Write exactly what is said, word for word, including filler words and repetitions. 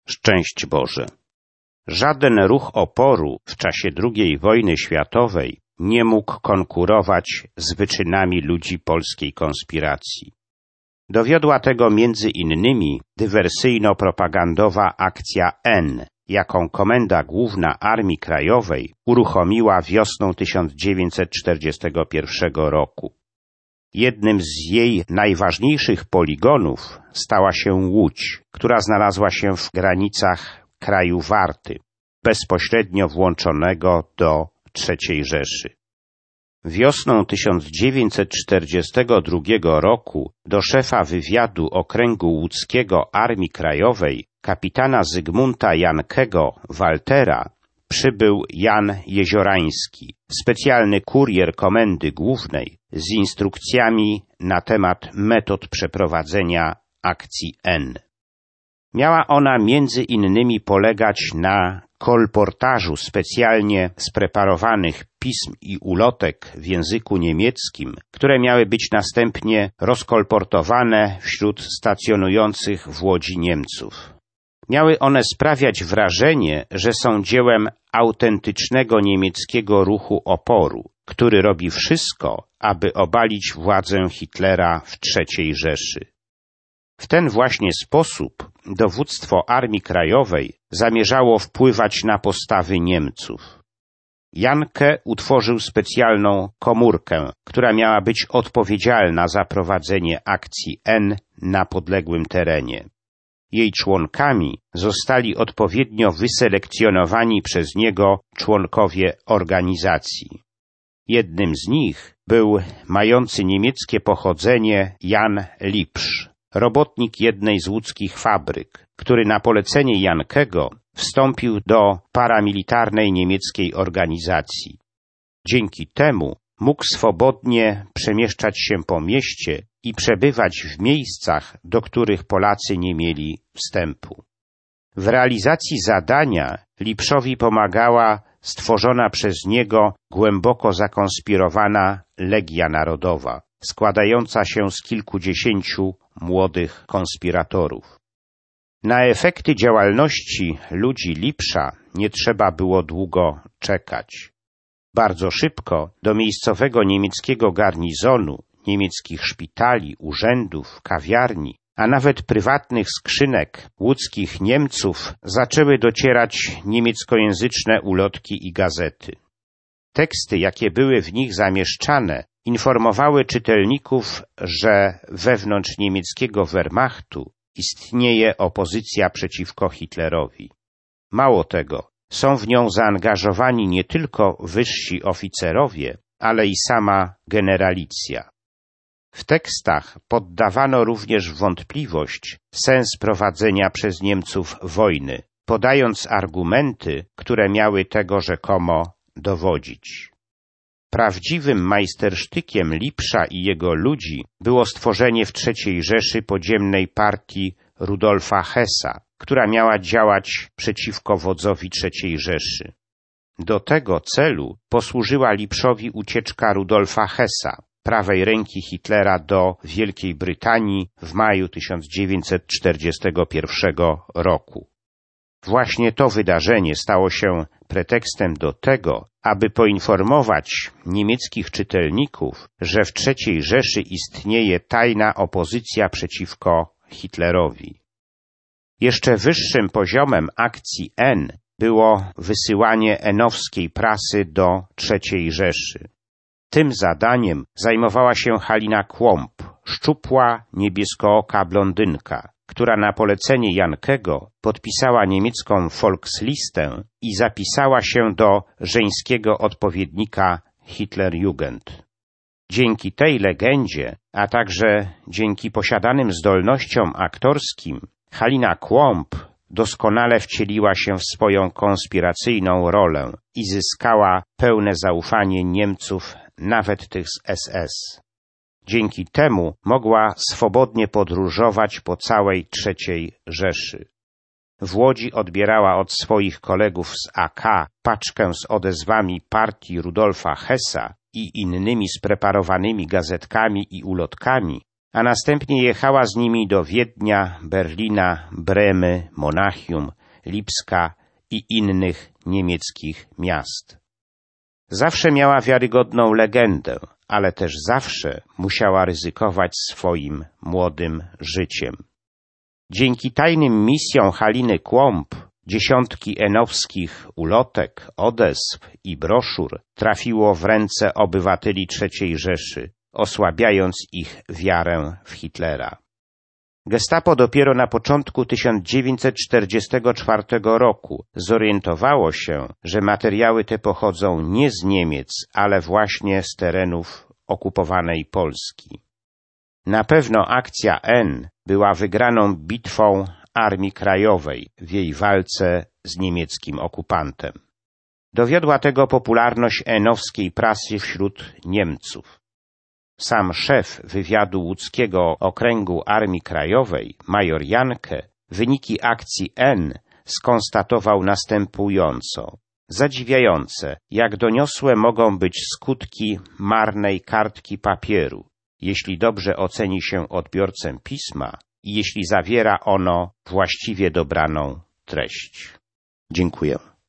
Szczęść Boże. Żaden ruch oporu w czasie drugiej wojny światowej nie mógł konkurować z wyczynami ludzi polskiej konspiracji. Dowiodła tego między innymi dywersyjno-propagandowa akcja N, jaką Komenda Główna Armii Krajowej uruchomiła wiosną tysiąc dziewięćset czterdziestego pierwszego roku. Jednym z jej najważniejszych poligonów stała się Łódź, która znalazła się w granicach kraju Warty, bezpośrednio włączonego do trzeciej Rzeszy. Wiosną tysiąc dziewięćset czterdziestego drugiego roku do szefa wywiadu Okręgu Łódzkiego Armii Krajowej, kapitana Zygmunta Jankego Waltera, przybył Jan Jeziorański, specjalny kurier Komendy Głównej z instrukcjami na temat metod przeprowadzenia akcji N. Miała ona między innymi polegać na kolportażu specjalnie spreparowanych pism i ulotek w języku niemieckim, które miały być następnie rozkolportowane wśród stacjonujących w Łodzi Niemców. Miały one sprawiać wrażenie, że są dziełem autentycznego niemieckiego ruchu oporu, który robi wszystko, aby obalić władzę Hitlera w trzeciej Rzeszy. W ten właśnie sposób dowództwo Armii Krajowej zamierzało wpływać na postawy Niemców. Janke utworzył specjalną komórkę, która miała być odpowiedzialna za prowadzenie akcji N na podległym terenie. Jej członkami zostali odpowiednio wyselekcjonowani przez niego członkowie organizacji. Jednym z nich był mający niemieckie pochodzenie Jan Lipsz, robotnik jednej z łódzkich fabryk, który na polecenie Jankego wstąpił do paramilitarnej niemieckiej organizacji. Dzięki temu mógł swobodnie przemieszczać się po mieście i przebywać w miejscach, do których Polacy nie mieli wstępu. W realizacji zadania Lipszowi pomagała stworzona przez niego głęboko zakonspirowana Legia Narodowa, składająca się z kilkudziesięciu młodych konspiratorów. Na efekty działalności ludzi Lipsza nie trzeba było długo czekać. Bardzo szybko do miejscowego niemieckiego garnizonu, niemieckich szpitali, urzędów, kawiarni, a nawet prywatnych skrzynek łódzkich Niemców zaczęły docierać niemieckojęzyczne ulotki i gazety. Teksty, jakie były w nich zamieszczane, informowały czytelników, że wewnątrz niemieckiego Wehrmachtu istnieje opozycja przeciwko Hitlerowi. Mało tego, są w nią zaangażowani nie tylko wyżsi oficerowie, ale i sama generalicja. W tekstach poddawano również w wątpliwość sens prowadzenia przez Niemców wojny, podając argumenty, które miały tego rzekomo dowodzić. Prawdziwym majstersztykiem Lipsza i jego ludzi było stworzenie w trzeciej Rzeszy podziemnej partii Rudolfa Hessa, która miała działać przeciwko wodzowi trzeciej Rzeszy. Do tego celu posłużyła Lipszowi ucieczka Rudolfa Hessa, prawej ręki Hitlera, do Wielkiej Brytanii w maju tysiąc dziewięćset czterdziestego pierwszego roku. Właśnie to wydarzenie stało się pretekstem do tego, aby poinformować niemieckich czytelników, że w trzeciej Rzeszy istnieje tajna opozycja przeciwko Hitlerowi. Jeszcze wyższym poziomem akcji N było wysyłanie enowskiej prasy do trzeciej Rzeszy. Tym zadaniem zajmowała się Halina Kłąb, szczupła, niebieskooka blondynka, która na polecenie Jankego podpisała niemiecką Volkslistę i zapisała się do żeńskiego odpowiednika Hitlerjugend. Dzięki tej legendzie, a także dzięki posiadanym zdolnościom aktorskim, Halina Kłąb doskonale wcieliła się w swoją konspiracyjną rolę i zyskała pełne zaufanie Niemców, nawet tych z S S. Dzięki temu mogła swobodnie podróżować po całej trzeciej Rzeszy. W Łodzi odbierała od swoich kolegów z A K paczkę z odezwami partii Rudolfa Hessa i innymi spreparowanymi gazetkami i ulotkami, a następnie jechała z nimi do Wiednia, Berlina, Bremy, Monachium, Lipska i innych niemieckich miast. Zawsze miała wiarygodną legendę, ale też zawsze musiała ryzykować swoim młodym życiem. Dzięki tajnym misjom Haliny Kłąb dziesiątki enowskich ulotek, odezw i broszur trafiło w ręce obywateli trzeciej Rzeszy, osłabiając ich wiarę w Hitlera. Gestapo dopiero na początku tysiąc dziewięćset czterdziestego czwartego roku zorientowało się, że materiały te pochodzą nie z Niemiec, ale właśnie z terenów okupowanej Polski. Na pewno akcja N była wygraną bitwą Armii Krajowej w jej walce z niemieckim okupantem. Dowiodła tego popularność enowskiej prasy wśród Niemców. Sam szef wywiadu łódzkiego okręgu Armii Krajowej, major Janke, wyniki akcji N skonstatował następująco. Zadziwiające, jak doniosłe mogą być skutki marnej kartki papieru, jeśli dobrze oceni się odbiorcę pisma i jeśli zawiera ono właściwie dobraną treść. Dziękuję.